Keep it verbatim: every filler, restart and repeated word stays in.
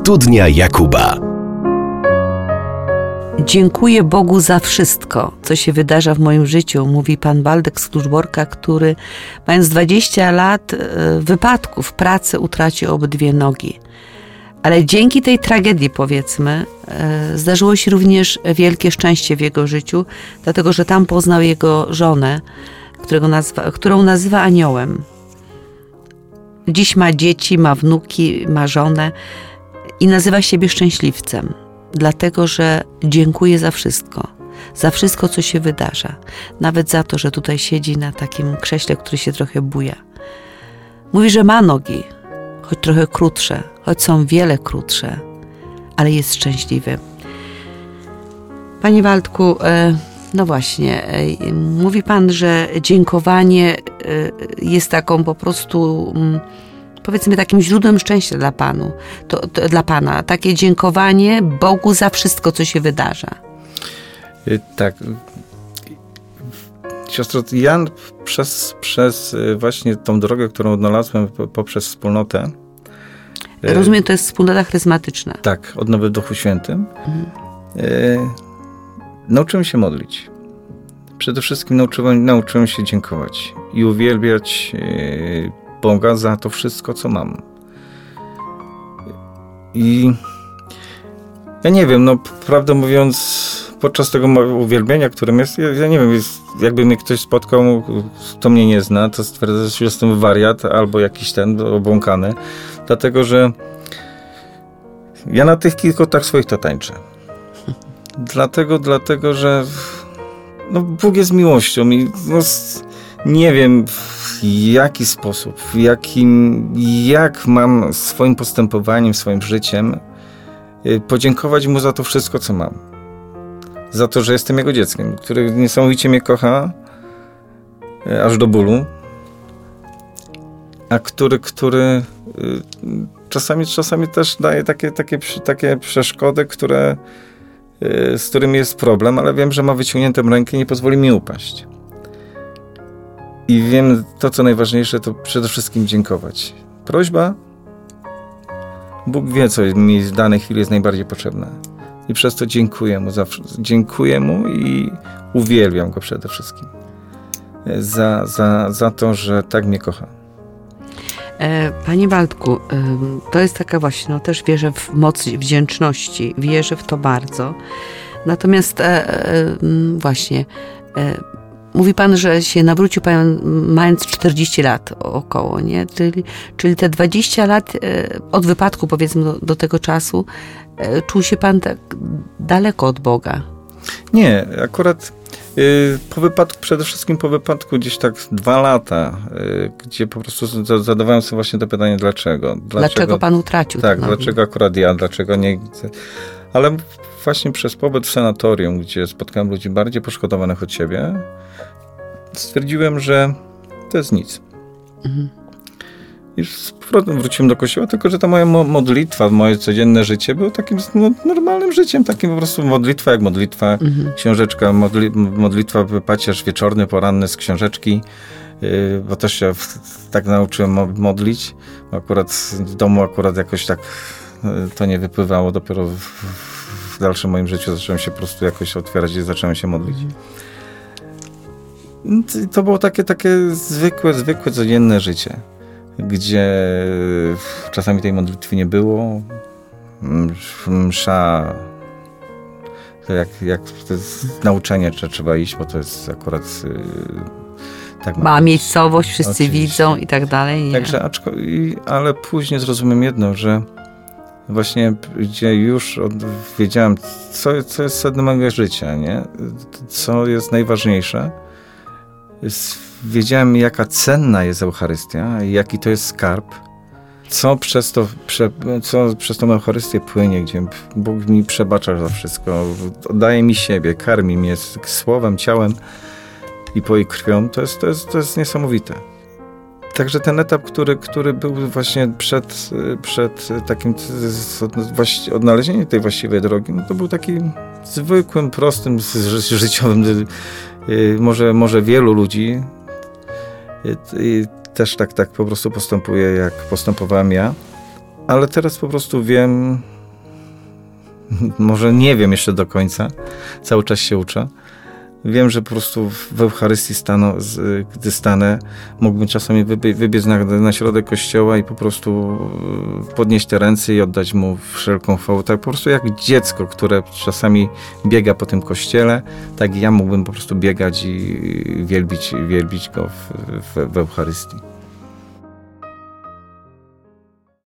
Studnia Jakuba. Dziękuję Bogu za wszystko, co się wydarza w moim życiu, mówi pan Waldek z Kluczborka, który mając dwadzieścia lat wypadków pracy utracił obydwie nogi. Ale dzięki tej tragedii, powiedzmy, zdarzyło się również wielkie szczęście w jego życiu, dlatego że tam poznał jego żonę, którego nazwa, którą nazywa aniołem. Dziś ma dzieci, ma wnuki, ma żonę i nazywa siebie szczęśliwcem, dlatego że dziękuję za wszystko, za wszystko, co się wydarza. Nawet za to, że tutaj siedzi na takim krześle, który się trochę buja. Mówi, że ma nogi, choć trochę krótsze, choć są wiele krótsze, ale jest szczęśliwy. Panie Waldku, no właśnie, mówi pan, że dziękowanie jest taką po prostu, powiedzmy, takim źródłem szczęścia dla panu, to, to, dla pana. Takie dziękowanie Bogu za wszystko, co się wydarza. Tak. Siostro, ja przez, przez właśnie tą drogę, którą odnalazłem poprzez wspólnotę. Rozumiem, to jest wspólnota charyzmatyczna. Tak, odnowy w Duchu Świętym. Mhm. E, nauczyłem się modlić. Przede wszystkim nauczyłem, nauczyłem się dziękować i uwielbiać e, Boga za to wszystko, co mam. I ja nie wiem, no prawdę mówiąc, podczas tego uwielbienia, którym jest, ja, ja nie wiem, jest, jakby mnie ktoś spotkał, kto mnie nie zna, to stwierdza, że jestem wariat albo jakiś ten obłąkany, dlatego, że ja na tych kilkotach swoich to tańczę. Dlatego, dlatego, że no, Bóg jest miłością i no, nie wiem w jaki sposób, w jakim, jak mam swoim postępowaniem, swoim życiem podziękować Mu za to wszystko, co mam. Za to, że jestem Jego dzieckiem, który niesamowicie mnie kocha, aż do bólu, a który, który czasami, czasami też daje takie, takie, takie przeszkody, które, z którymi jest problem, ale wiem, że ma wyciągniętą rękę i nie pozwoli mi upaść. I wiem, to co najważniejsze, to przede wszystkim dziękować. Prośba, Bóg wie, co mi w danej chwili jest najbardziej potrzebne. I przez to dziękuję Mu, za, dziękuję Mu i uwielbiam Go przede wszystkim. Za, za, za to, że tak mnie kocha. Panie Waldku, to jest taka właśnie, no też wierzę w moc wdzięczności, wierzę w to bardzo. Natomiast właśnie, mówi pan, że się nawrócił pan mając czterdzieści lat około, nie? Czyli, czyli te dwadzieścia lat od wypadku, powiedzmy, do, do tego czasu, czuł się pan tak daleko od Boga? Nie, akurat yy, po wypadku, przede wszystkim po wypadku gdzieś tak dwa lata, yy, gdzie po prostu zadawałem sobie właśnie to pytanie, dlaczego? Dlaczego, dlaczego pan utracił? Tak, dlaczego akurat ja, dlaczego nie... Ale właśnie przez pobyt w sanatorium, gdzie spotkałem ludzi bardziej poszkodowanych od siebie, stwierdziłem, że to jest nic. Mhm. I z powrotem wróciłem do kościoła, tylko że ta moja modlitwa, moje codzienne życie było takim no, normalnym życiem, takim po prostu modlitwa jak modlitwa, mhm. książeczka, modli, modlitwa, pacierz wieczorny, poranny z książeczki, yy, bo też się w, tak nauczyłem modlić. Akurat w domu akurat jakoś tak yy, to nie wypływało, dopiero w, w dalszym moim życiu zacząłem się po prostu jakoś otwierać i zacząłem się modlić. Mhm. To było takie, takie zwykłe, zwykłe, codzienne życie, gdzie czasami tej modlitwy nie było. Msza, to jak, jak to jest nauczenie, że trzeba iść, bo to jest akurat tak. Ma, ma miejscowość, wszyscy oczywiście widzą i tak dalej. Nie. Także, aczko, i, ale później zrozumiem jedno, że właśnie gdzie już od, wiedziałem, co, co jest sednem mojego życia, nie? Co jest najważniejsze. Wiedziałem, jaka cenna jest Eucharystia i jaki to jest skarb, co przez to, prze, co przez tą Eucharystię płynie, gdzie Bóg mi przebacza za wszystko, daje mi siebie, karmi mnie słowem, ciałem i po jej krwią. To jest, to jest, to jest niesamowite. Także ten etap, który, który był właśnie przed, przed takim odnalezieniem tej właściwej drogi, no to był taki zwykłym, prostym, życiowym, może, może wielu ludzi i też tak, tak po prostu postępuje, jak postępowałem ja. ale teraz po prostu wiem, może nie wiem jeszcze do końca, cały czas się uczę. Wiem, że po prostu w Eucharystii, stano, gdy stanę, mógłbym czasami wybie, wybiec na, na środek kościoła i po prostu podnieść te ręce i oddać mu wszelką chwałę. Tak po prostu jak dziecko, które czasami biega po tym kościele, tak ja mógłbym po prostu biegać i wielbić, wielbić go w, w, w Eucharystii.